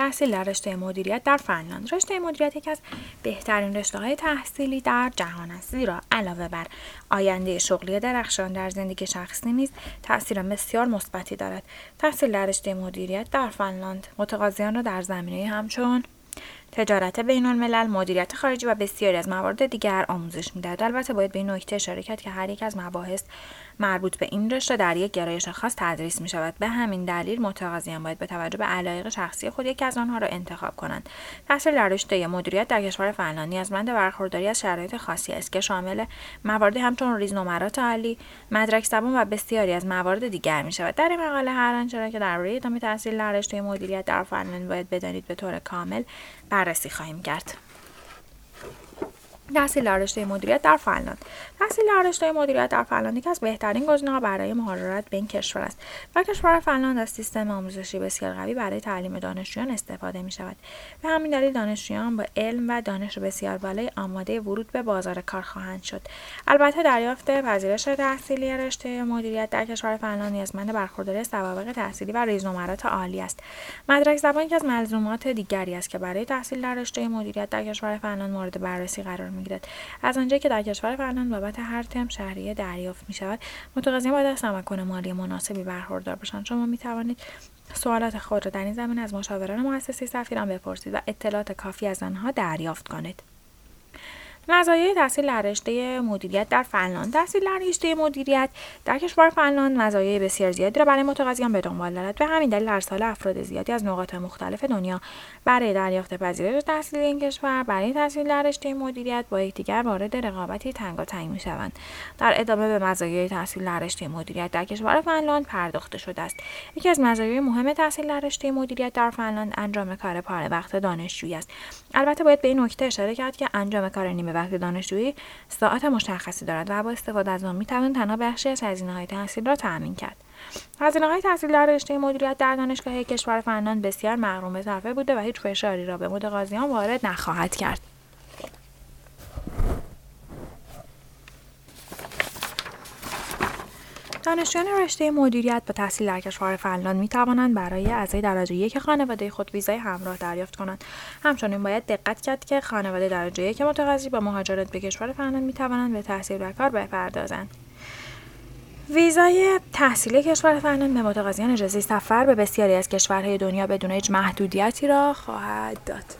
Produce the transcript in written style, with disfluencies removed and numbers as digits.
تحصیل در رشته مدیریت در فنلاند. رشته مدیریت یکی از بهترین رشته‌های تحصیلی در جهان است، زیرا علاوه بر آینده شغلی درخشان در زندگی شخصی نیز تأثیر بسیار مثبتی دارد. تحصیل در رشته مدیریت در فنلاند متقاضیان را در زمینه‌ای همچون تجارت بین‌الملل، مدیریت خارجی و بسیاری از موارد دیگر آموزش می‌دهد. البته باید به این نکته اشاره کرد که هر یک از مباحث مربوط به این رشته در یک گرایش خاص تدریس می‌شود. به همین دلیل متقاضیان باید به توجه به علایق شخصی خود یکی از آنها را انتخاب کنند. تحصیل در رشته مدیریت در کشور فنلاند نیازمند برخورداری از شرایط خاصی است که شامل مواردی همچون ریزنمرات عالی، مدرک زبان و بسیاری از موارد دیگر می‌شود. در این مقاله هر آنچه را که درباره ادامه تحصیل در رشته مدیریت در فنلاند باید بدانید به طور کامل بررسی خواهیم کرد. تحصیل در رشته مدیریت در فنلاند. تحصیل در رشته مدیریت در فنلاند یکی از بهترین گزینه‌ها برای مهاجرت به این کشور است. در کشور فنلاند از سیستم آموزشی بسیار قوی برای تعلیم دانشجویان استفاده می‌شود. به همین دلیل دانشجویان با علم و دانش بسیار بالای آماده ورود به بازار کار خواهند شد. البته دریافت پذیرش تحصیلی رشته مدیریت در کشور فنلاند نیازمند برخورداری سوابق تحصیلی و ریزنمرات عالی است. مدرک زبان یکی از ملزومات دیگری است که برای تحصیل در رشته مدیریت در کشور فنلاند مورد بررسی قرار می‌گیرد. از آنجایی که در کشور فنلاند بابت هر ترم شهریه دریافت می‌شود، متقاضیان باید از تمکن مالی مناسبی برخوردار باشند. شما می‌توانید سوالات خود را در این زمینه از مشاوران مؤسسه سفیران بپرسید و اطلاعات کافی از آنها دریافت کنید. مزایای تحصیل در رشته مدیریت در فنلاند. تحصیل در رشته مدیریت در کشور فنلاند مزایای بسیار زیادی را برای متقاضیان به دنبال دارد. به همین دلیل ارسال افراد زیادی از نقاط مختلف دنیا برای دریافت پذیرش تحصیلی این کشور برای تحصیل در رشته مدیریت با یکدیگر وارد رقابتی تنگاتنگ می‌شوند. در ادامه به مزایای تحصیل در رشته مدیریت در کشور فنلاند پرداخته شده است. یکی از مزایای مهم تحصیل در رشته مدیریت در فنلاند انجام کار پاره وقت دانشجویی است. البته باید به این نکته اشاره کرد که انجام کار نیمه وقت دانشجویی ساعت مشخصی دارد و با استفاده از آن می‌توان تنها بخشی از هزینه‌های تحصیل را تأمین کرد. هزینه‌های تحصیل در رشته مدیریت در دانشگاه کشور فنلاند بسیار مغروم الطرفه بوده و هیچ فشاری را به متقاضیان وارد نخواهد کرد. دانشجویان رشته مدیریت با تحصیل در کشور فنلاند می توانند برای اعضای درجه یک خانواده خود ویزای همراه دریافت کنند. همچنین باید دقت کرد که خانواده درجه یک متقاضی با مهاجرت به کشور فنلاند می توانند به تحصیل و کار بپردازند. ویزای تحصیلی کشور فنلاند به متقاضیان اجازه سفر به بسیاری از کشورهای دنیا بدون هیچ محدودیتی را خواهد داد.